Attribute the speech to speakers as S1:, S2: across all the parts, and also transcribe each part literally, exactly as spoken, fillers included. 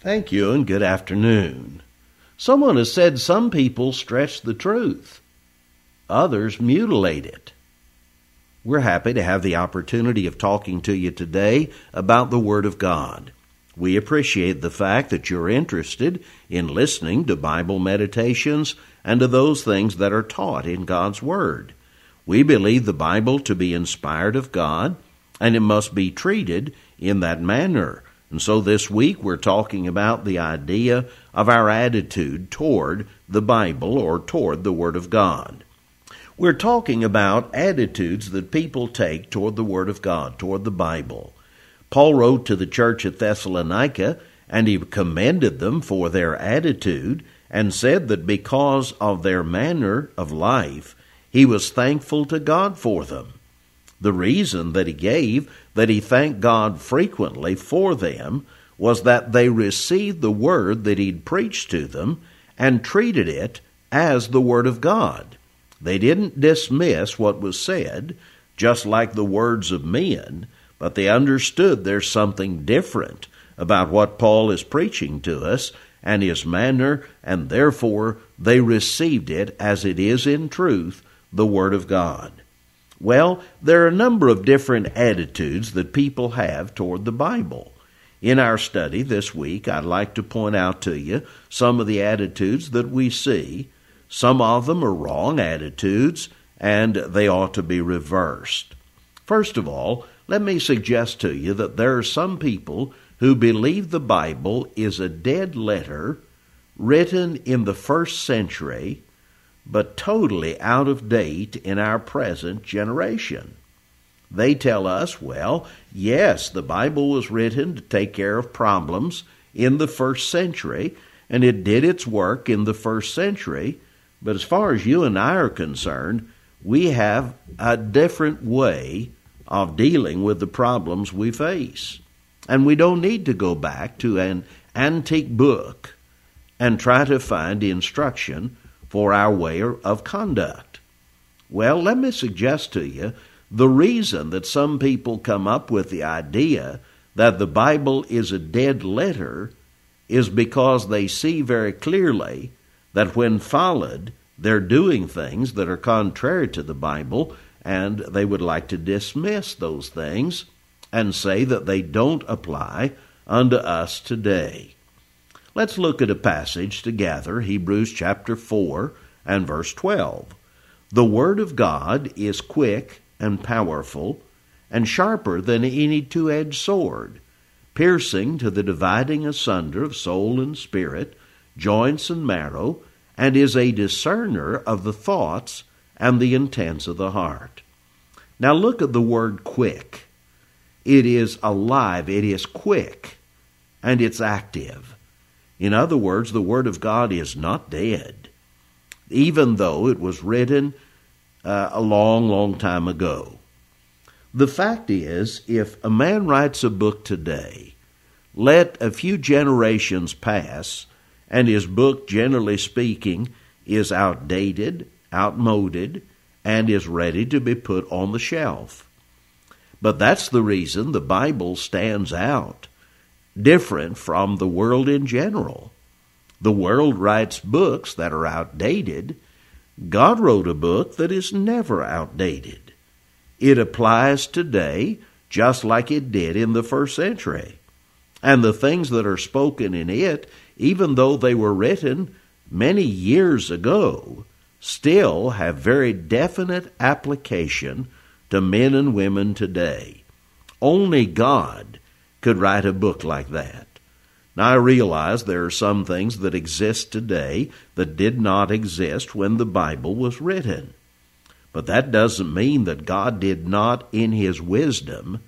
S1: Thank you and good afternoon. Someone has said some people stretch the truth. Others mutilate it. We're happy to have the opportunity of talking to you today about the Word of God. We appreciate the fact that you're interested in listening to Bible meditations and to those things that are taught in God's Word. We believe the Bible to be inspired of God, and it must be treated in that manner. And so this week we're talking about the idea of our attitude toward the Bible or toward the Word of God. We're talking about attitudes that people take toward the Word of God, toward the Bible. Paul wrote to the church at Thessalonica, and he commended them for their attitude and said that because of their manner of life, he was thankful to God for them. The reason that he gave that he thanked God frequently for them was that they received the word that he'd preached to them and treated it as the Word of God. They didn't dismiss what was said, just like the words of men, but they understood there's something different about what Paul is preaching to us and his manner, and therefore they received it as it is in truth, the Word of God. Well, there are a number of different attitudes that people have toward the Bible. In our study this week, I'd like to point out to you some of the attitudes that we see. Some of them are wrong attitudes, and they ought to be reversed. First of all, let me suggest to you that there are some people who believe the Bible is a dead letter written in the first century, but totally out of date in our present generation. They tell us, well, yes, the Bible was written to take care of problems in the first century, and it did its work in the first century, but as far as you and I are concerned, we have a different way of dealing with the problems we face. And we don't need to go back to an antique book and try to find instruction for our way of conduct. Well, let me suggest to you the reason that some people come up with the idea that the Bible is a dead letter is because they see very clearly that when followed, they're doing things that are contrary to the Bible, and they would like to dismiss those things and say that they don't apply unto us today. Let's look at a passage together, Hebrews chapter four and verse twelve. The Word of God is quick and powerful and sharper than any two-edged sword, piercing to the dividing asunder of soul and spirit, joints and marrow, and is a discerner of the thoughts and the intents of the heart. Now look at the word quick. It is alive, it is quick, and it's active. In other words, the Word of God is not dead, even though it was written uh, a long, long time ago. The fact is, if a man writes a book today, let a few generations pass, and his book, generally speaking, is outdated, outmoded, and is ready to be put on the shelf. But that's the reason the Bible stands out, different from the world in general. The world writes books that are outdated. God wrote a book that is never outdated. It applies today just like it did in the first century. And the things that are spoken in it, even though they were written many years ago, still have very definite application to men and women today. Only God could write a book like that. Now, I realize there are some things that exist today that did not exist when the Bible was written. But that doesn't mean that God did not, in His wisdom,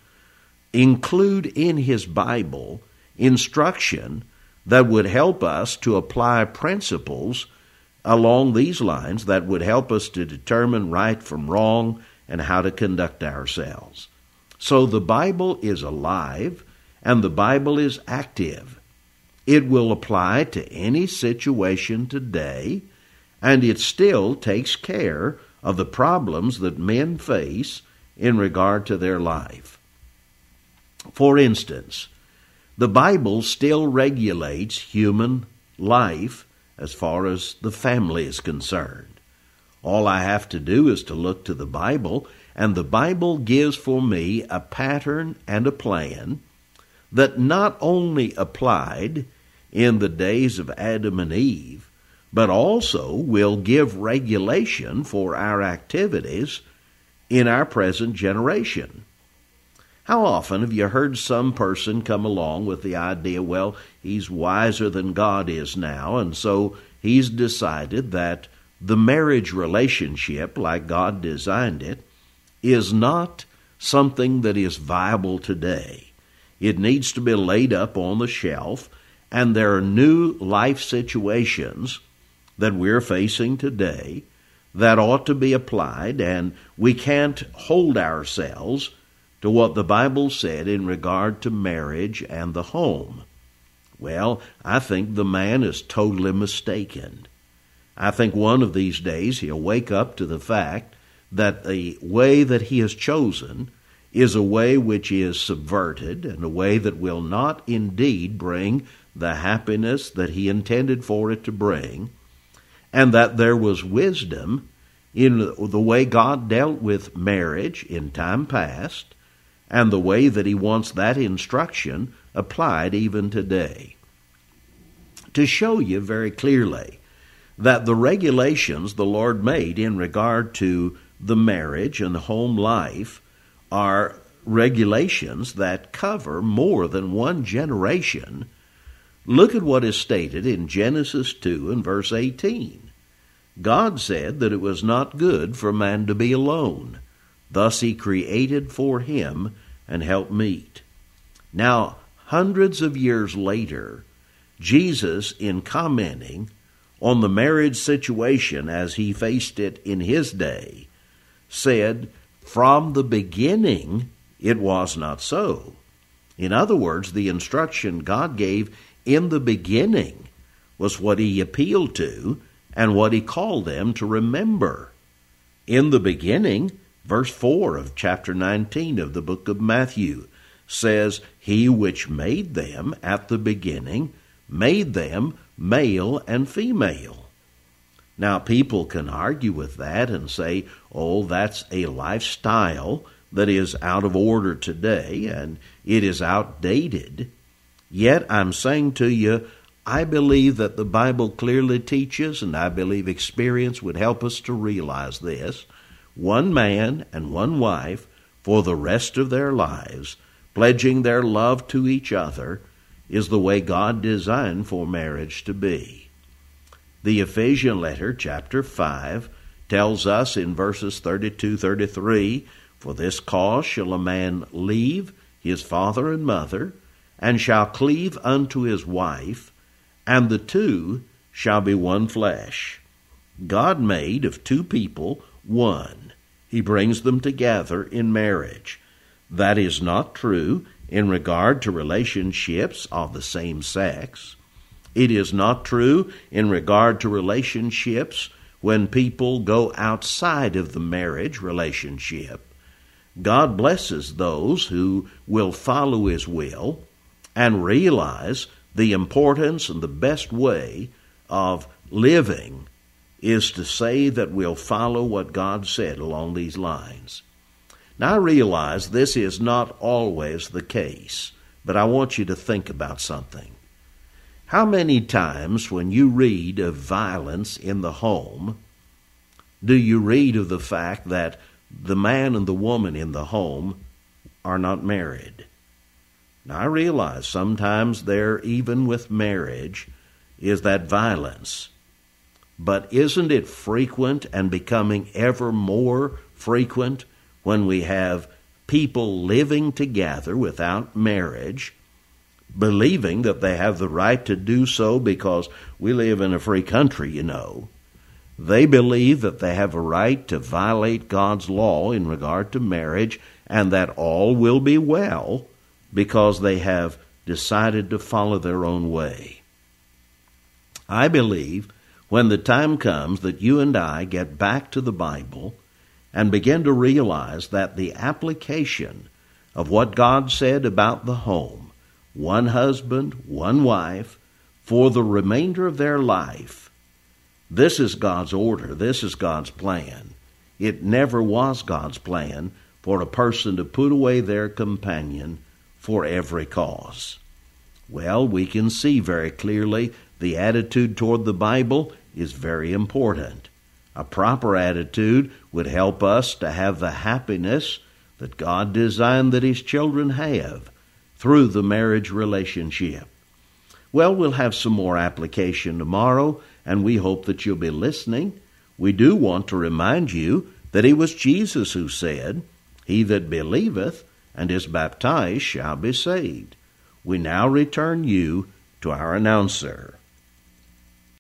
S1: include in His Bible instruction that would help us to apply principles along these lines that would help us to determine right from wrong and how to conduct ourselves. So the Bible is alive and the Bible is active. It will apply to any situation today, and it still takes care of the problems that men face in regard to their life. For instance, The Bible still regulates human life as far as the family is concerned. All I have to do is to look to the Bible, and the Bible gives for me a pattern and a plan that not only applied in the days of Adam and Eve, but also will give regulation for our activities in our present generation. How often have you heard some person come along with the idea, well, he's wiser than God is now, and so he's decided that the marriage relationship, like God designed it, is not something that is viable today. It needs to be laid up on the shelf, and there are new life situations that we're facing today that ought to be applied, and we can't hold ourselves to what the Bible said in regard to marriage and the home. Well, I think the man is totally mistaken. I think one of these days he'll wake up to the fact that the way that he has chosen is a way which is subverted and a way that will not indeed bring the happiness that he intended for it to bring, and that there was wisdom in the way God dealt with marriage in time past, and the way that he wants that instruction applied even today. To show you very clearly that the regulations the Lord made in regard to the marriage and the home life are regulations that cover more than one generation, look at what is stated in Genesis two and verse eighteen. God said that it was not good for man to be alone. Thus he created for him an helpmeet. Now, hundreds of years later, Jesus, in commenting on the marriage situation as he faced it in his day, said, from the beginning it was not so. In other words, the instruction God gave in the beginning was what he appealed to and what he called them to remember. In the beginning, verse four of chapter nineteen of the book of Matthew says, he which made them at the beginning made them male and female. Now, people can argue with that and say, oh, that's a lifestyle that is out of order today and it is outdated. Yet I'm saying to you, I believe that the Bible clearly teaches, and I believe experience would help us to realize this, one man and one wife for the rest of their lives, pledging their love to each other, is the way God designed for marriage to be. The Ephesian letter, chapter five, tells us in verses thirty-two to thirty-three, for this cause shall a man leave his father and mother, and shall cleave unto his wife, and the two shall be one flesh. God made of two people one. He brings them together in marriage. That is not true in regard to relationships of the same sex. It is not true in regard to relationships when people go outside of the marriage relationship. God blesses those who will follow his will and realize the importance and the best way of living is to say that we'll follow what God said along these lines. Now, I realize this is not always the case, but I want you to think about something. How many times when you read of violence in the home, do you read of the fact that the man and the woman in the home are not married? Now, I realize sometimes there, even with marriage, is that violence. But isn't it frequent and becoming ever more frequent when we have people living together without marriage, believing that they have the right to do so because we live in a free country, you know? They believe that they have a right to violate God's law in regard to marriage and that all will be well because they have decided to follow their own way. I believe when the time comes that you and I get back to the Bible and begin to realize that the application of what God said about the home one husband, one wife, for the remainder of their life. This is God's order. This is God's plan. It never was God's plan for a person to put away their companion for every cause. Well, we can see very clearly the attitude toward the Bible is very important. A proper attitude would help us to have the happiness that God designed that His children have through the marriage relationship. Well, we'll have some more application tomorrow, and we hope that you'll be listening. We do want to remind you that it was Jesus who said, "He that believeth and is baptized shall be saved." We now return you to our announcer.